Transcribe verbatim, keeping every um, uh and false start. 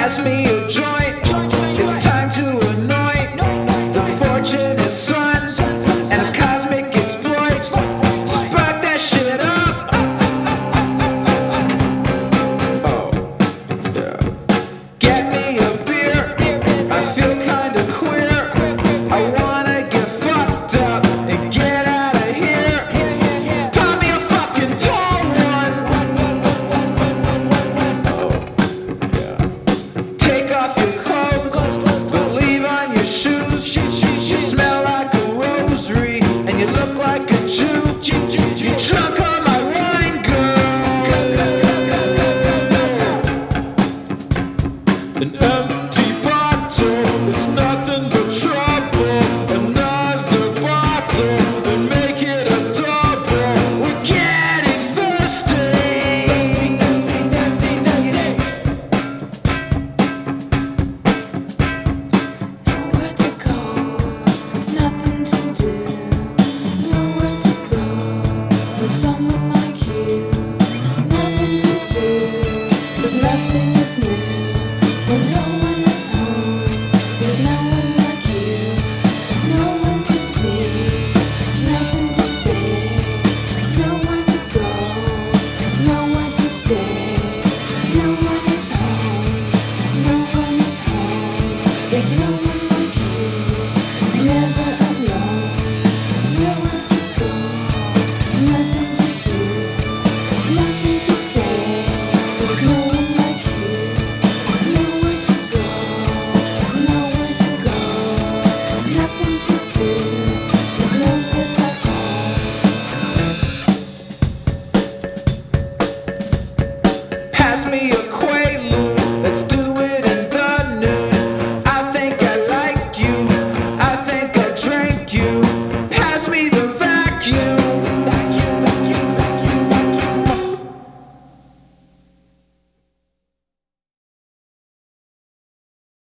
Pass me a joint. It's time to anoint the fortunate son and his cosmic exploits. Spark that shit up. Oh, yeah. Get me a beer. I feel kinda queer. I wanna get fucked up and get out of here. Pop me a fucking tall one. Oh, yeah. Take off your clothes, but leave on your shoes. You smell like a rosary, and you look like a Jew. You drunk on my wine, girl. An empty bottle is nothing but trouble. Another bottle and make it a double. We're getting thirsty. Nowhere to go, nothing to do. Nowhere to go with someone like you. Nothing to do, there's nothing.